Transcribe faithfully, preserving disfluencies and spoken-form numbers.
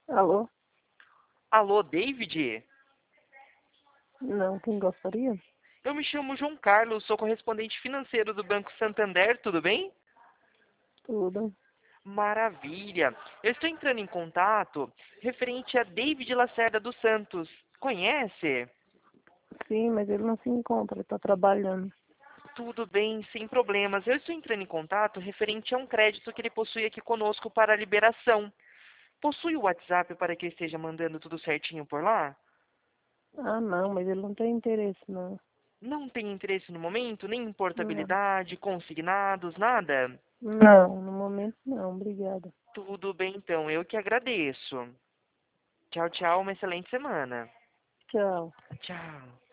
Alô? Alô, David? Não, quem gostaria? Eu me chamo João Carlos, sou correspondente financeiro do Banco Santander, tudo bem? Tudo. Maravilha. Eu estou entrando em contato referente a David Lacerda dos Santos. Conhece? Sim, mas ele não se encontra, ele tá trabalhando. Tudo bem, sem problemas. Eu estou entrando em contato referente a um crédito que ele possui aqui conosco para a liberação. Possui o WhatsApp para que eu esteja mandando tudo certinho por lá? Ah, não, mas ele não tem interesse, não. Não tem interesse no momento, nem em Não, portabilidade, consignados, nada? não, no momento não, obrigada. Tudo bem, então. Eu que agradeço. Tchau, tchau. Uma excelente semana. Tchau. Tchau.